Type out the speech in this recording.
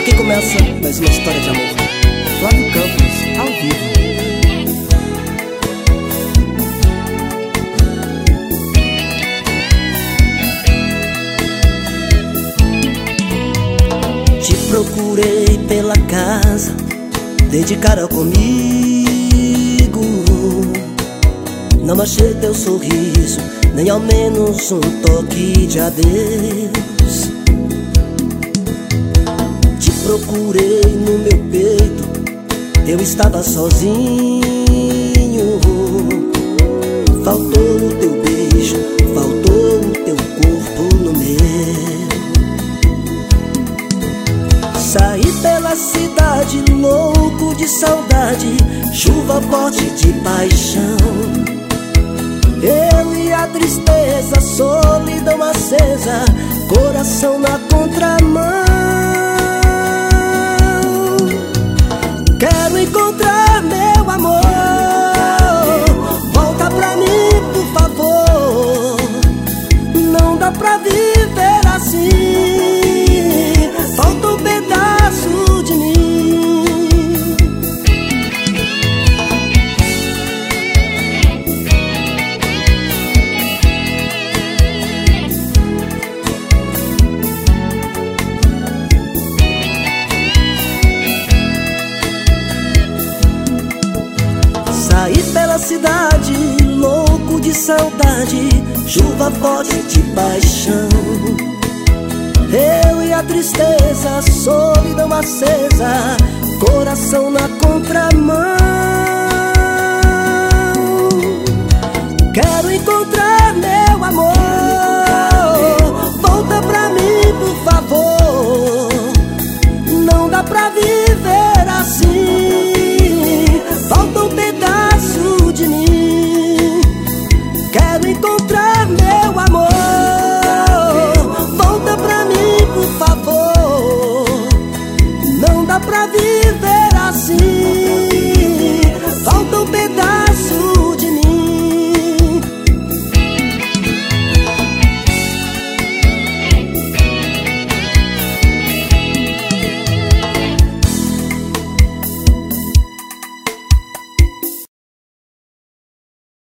Aqui começa mais uma história de amor. Flávio Campos, ao vivo. Te procurei pela casa, desde cara comigo. Não achei teu sorriso, nem ao menos um toque de adeus. Te procurei no meu peito, eu estava sozinho. Faltou o teu beijo, faltou o teu corpo no meu. Saí pela cidade, louco de saudade, chuva forte de paixão. Eu e a tristeza, solidão acesa, coração na contramão. Quero encontrar meu amor, volta pra mim, por favor. Não dá pra viver assim, falta um pedaço de mim. Saí pela cidade, louco de saudade, chuva forte de paixão. Eu e a tristeza, solidão acesa, coração na contramão. Quero encontrar meu amor,